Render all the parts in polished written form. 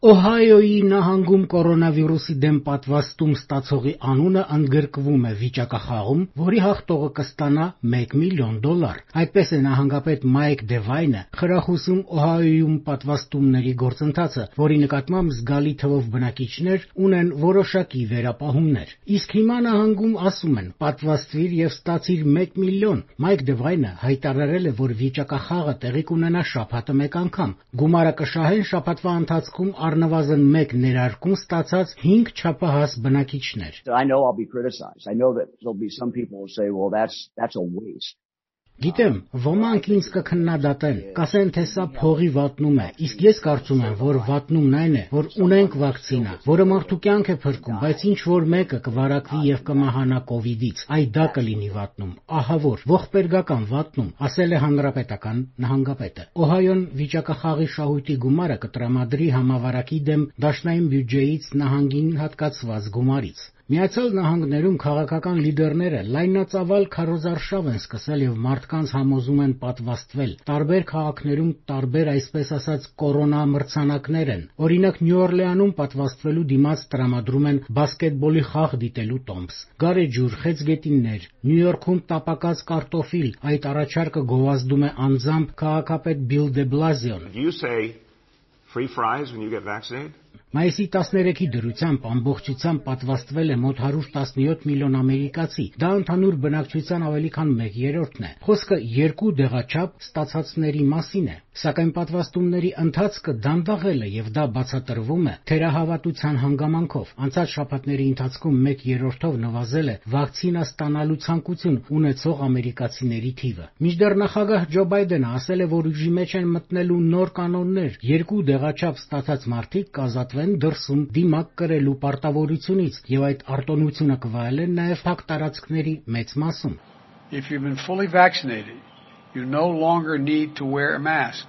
Օհայոյի նահանգում կորոնավիրուսի դեմ պատվաստում ստացողի անունը ընդգրկվում է վիճակախաղում, որի հաղթողը կստանա $1 միլիոն։ Այդպես է նահանգապետ Մայք Դևայնը խրախուսում Օհայոյում պատվաստումների գործընթացը, որի նկատմամբ զգալի թվով բնակիչներ ունեն որոշակի վերապահումներ։ Իսկ հիմա նահանգում ասում են՝ պատվաստվիր եւ ստացիր $1 միլիոն։ Մայք Դևայնը հայտարարել է, որ վիճակախաղը տեղի կունենա շաբաթը մեկ անգամ։ Գումարը կշահեն շաբաթվա ընթացքում առնվազն մեկ ներարկում ստացած 5 չափահաս բնակիչներ։ I know I'll be criticized. I know that there'll be some people who say, well, that's a waste. Գիտեմ, ոմանք ինձ կքննադատեն, կասեն, թե սա փողի վատնում է, իսկ ես կարծում եմ, որ վատնումն այն է, որ ունենք վակցինա, որը մարդու կյանք է փրկում, բայց ինչ որ մեկը կվարակվի եւ կմահանա կովիդից, այ դա կլինի վատնում, ահա որ, ողբերգական վատնում, ասել է հանրապետական նահանգապետը։ Օհայոն վիճակախաղի շահույթի գումարը կտրամադրի համավարակի դեմ դաշնային բյուջեից նահանգին հատկացված գումարից։ Միացյալ Նահանգներում քաղաքական լիդերները լայնածավալ քարոզարշավ են սկսել եւ մարդկանց համոզում են պատվաստվել։ Տարբեր քաղաքներում տարբեր այսպես ասած կորոնա մրցանակներ են։ Օրինակ Նյու Օրլեանում պատվաստվելու դիմաց տրամադրում են բասկետբոլի խաղ դիտելու տոմս, գարեջուր, խեցգետիններ։ Նյու Յորքում տապակած կարտոֆիլ, այդ առաջարկը գովազդում է անձամբ քաղաքապետ Բիլ դե Բլազիոն։ You say free fries when you get vaccinated? Մայիսի 13-ի դրությամբ ամբողջությամբ պատվաստվել է մոտ 117 միլիոն ամերիկացի։ Դա ընդհանուր բնակչության ավելի քան 1/3-ն է։ Խոսքը 2 դեղաչափ ստացածների մասին է։ Սակայն պատվաստումների ընթացքը դանդաղել է եւ դա բացատրվում է թերահավատության հանգամանքով։ Անցած շաբաթների ընթացքում 1/3-ով նվազել է վակցինա ստանալու ցանկություն ունեցող ամերիկացիների թիվը։ Մինչդեռ նախագահ Ջո Բայդենը ասել է, որ ուժի մեջ են մտնելու նոր կանոններ։ 2 դեղաչափ ստացած մարդիկ կազատվեն դրսում դիմակ կրելու պարտավորությունից եւ այդ արտոնությունը կվայելեն նաեւ փակ տարածքների մեծ մասում։ If you've been fully vaccinated, you no longer need to wear a mask.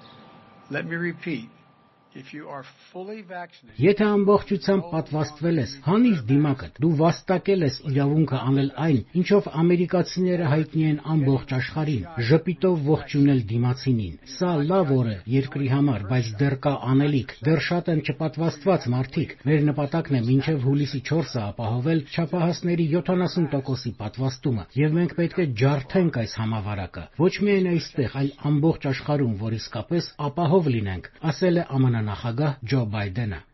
Let me repeat. If you are fully vaccinated. Եթե ամբողջությամբ պատվաստվել ես, հանիր դիմակդ, դու վաստակել ես իրավունքը անել այն, ինչով ամերիկացիները հայտնի են ամբողջ աշխարհին, ժպիտով ողջունել դիմացինին։ Սա լավ օր է երկրի համար, բայց դեռ կա անելիք, դեռ շատ են չպատվաստված մարդիկ։ Մեր նպատակն է մինչև հուլիսի 4-ը ապահովել չափահասների 70%-ի պատվաստումը, եւ մենք պետք է ջարդենք այս համավարակը։ Ոչ միայն այստեղ, այլ ամբողջ աշխարհում, որ իսկապես ապահով լինենք, ասել է ԱՄՆ նախագահ Ջո Բայդենը։